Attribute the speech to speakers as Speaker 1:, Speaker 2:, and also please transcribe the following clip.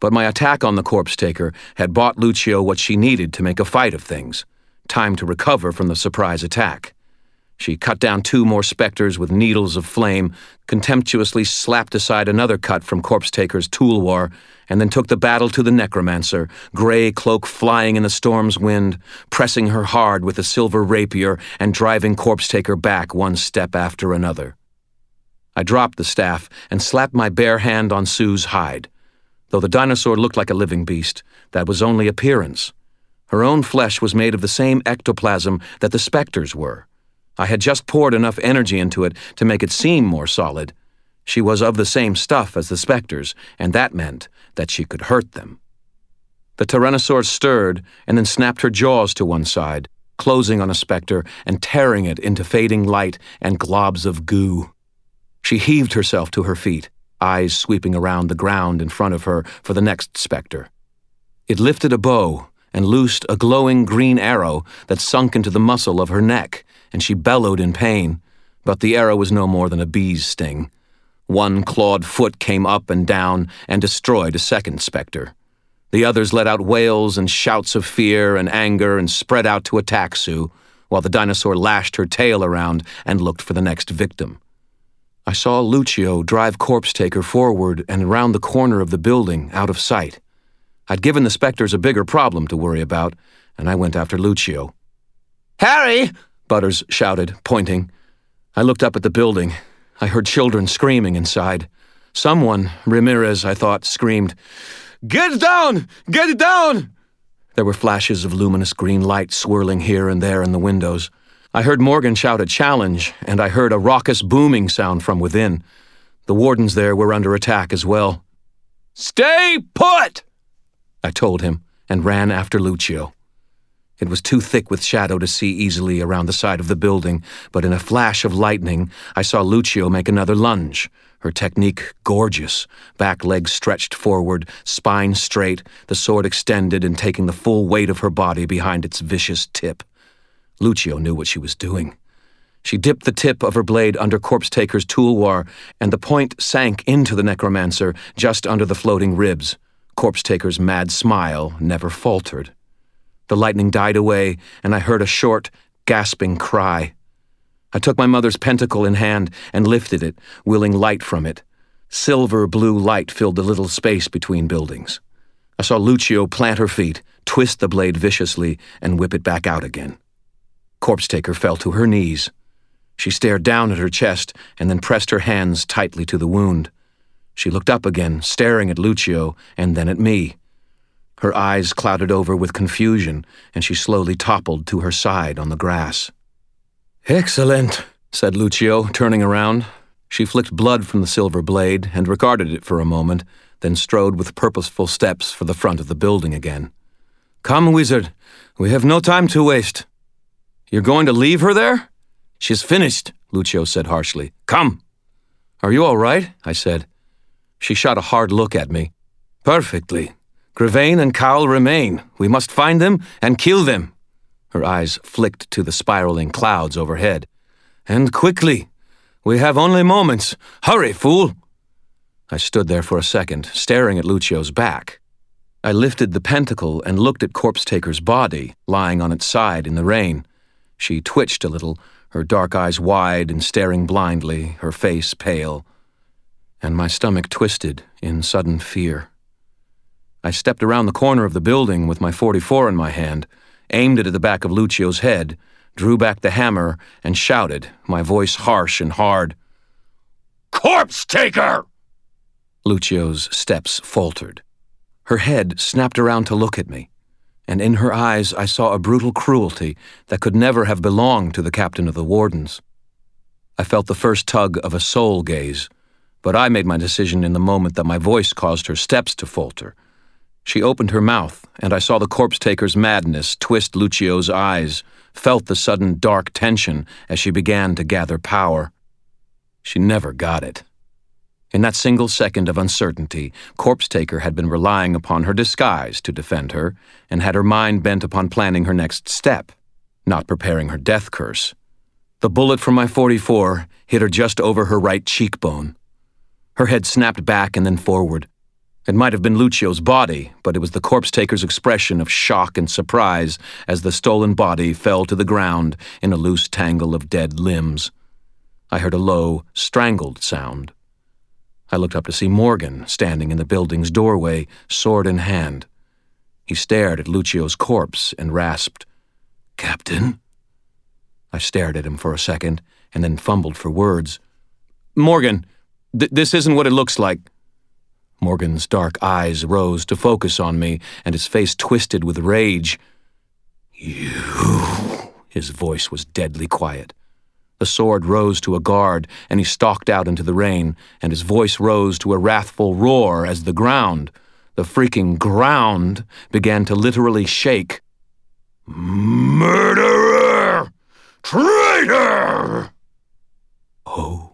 Speaker 1: But my attack on the corpse taker had bought Lucio what she needed to make a fight of things. Time to recover from the surprise attack. She cut down 2 more specters with needles of flame, contemptuously slapped aside another cut from corpse taker's tulwar, and then took the battle to the necromancer, gray cloak flying in the storm's wind, pressing her hard with the silver rapier and driving corpse taker back 1 step after another. I dropped the staff and slapped my bare hand on Sue's hide. Though the dinosaur looked like a living beast, that was only appearance. Her own flesh was made of the same ectoplasm that the specters were. I had just poured enough energy into it to make it seem more solid. She was of the same stuff as the specters, and that meant that she could hurt them. The Tyrannosaur stirred and then snapped her jaws to one side, closing on a specter and tearing it into fading light and globs of goo. She heaved herself to her feet, eyes sweeping around the ground in front of her for the next specter. It lifted a bow and loosed a glowing green arrow that sunk into the muscle of her neck, and she bellowed in pain, but the arrow was no more than a bee's sting. 1 clawed foot came up and down and destroyed a second specter. The others let out wails and shouts of fear and anger and spread out to attack Sue, while the dinosaur lashed her tail around and looked for the next victim. I saw Lucio drive Corpse Taker forward and around the corner of the building, out of sight. I'd given the specters a bigger problem to worry about, and I went after Lucio. "Harry!" Butters shouted, pointing. I looked up at the building. I heard children screaming inside. Someone, Ramirez, I thought, screamed, "Get it down! Get it down!" There were flashes of luminous green light swirling here and there in the windows. I heard Morgan shout a challenge, and I heard a raucous booming sound from within. The wardens there were under attack as well. "Stay put!" I told him, and ran after Lucio. It was too thick with shadow to see easily around the side of the building, but in a flash of lightning, I saw Lucio make another lunge, her technique gorgeous, back legs stretched forward, spine straight, the sword extended and taking the full weight of her body behind its vicious tip. Lucio knew what she was doing. She dipped the tip of her blade under Corpse Taker's tulwar, and the point sank into the necromancer just under the floating ribs. Corpse Taker's mad smile never faltered. The lightning died away, and I heard a short, gasping cry. I took my mother's pentacle in hand and lifted it, willing light from it. Silver-blue light filled the little space between buildings. I saw Lucio plant her feet, twist the blade viciously, and whip it back out again. Corpse Taker fell to her knees. She stared down at her chest and then pressed her hands tightly to the wound. She looked up again, staring at Lucio and then at me. Her eyes clouded over with confusion, and she slowly toppled to her side on the grass. "Excellent," said Lucio, turning around. She flicked blood from the silver blade and regarded it for a moment, then strode with purposeful steps for the front of the building again. "Come, wizard. We have no time to waste." "You're going to leave her there?" "She's finished," Lucio said harshly. "Come." "Are you all right?" I said. She shot a hard look at me. "Perfectly. Gravane and Cowell remain. We must find them and kill them." Her eyes flicked to the spiraling clouds overhead. "And quickly. We have only moments. Hurry, fool!" I stood there for a second, staring at Lucio's back. I lifted the pentacle and looked at Corpse Taker's body, lying on its side in the rain. She twitched a little, her dark eyes wide and staring blindly, her face pale. And my stomach twisted in sudden fear. I stepped around the corner of the building with my .44 in my hand, aimed it at the back of Lucio's head, drew back the hammer, and shouted, my voice harsh and hard, "Corpse Taker!" Lucio's steps faltered. Her head snapped around to look at me, and in her eyes I saw a brutal cruelty that could never have belonged to the captain of the wardens. I felt the first tug of a soul gaze, but I made my decision in the moment that my voice caused her steps to falter. She opened her mouth, and I saw the Corpse Taker's madness twist Lucio's eyes, felt the sudden dark tension as she began to gather power. She never got it. In that single second of uncertainty, Corpse Taker had been relying upon her disguise to defend her, and had her mind bent upon planning her next step, not preparing her death curse. The bullet from my .44 hit her just over her right cheekbone. Her head snapped back and then forward. It might have been Lucio's body, but it was the corpse-taker's expression of shock and surprise as the stolen body fell to the ground in a loose tangle of dead limbs. I heard a low, strangled sound. I looked up to see Morgan standing in the building's doorway, sword in hand. He stared at Lucio's corpse and rasped, "Captain?" I stared at him for a second and then fumbled for words. "Morgan, this isn't what it looks like." Morgan's dark eyes rose to focus on me, and his face twisted with rage. "You..." His voice was deadly quiet. The sword rose to a guard, and he stalked out into the rain, and his voice rose to a wrathful roar as the freaking ground, began to literally shake. "Murderer! Traitor!" Oh.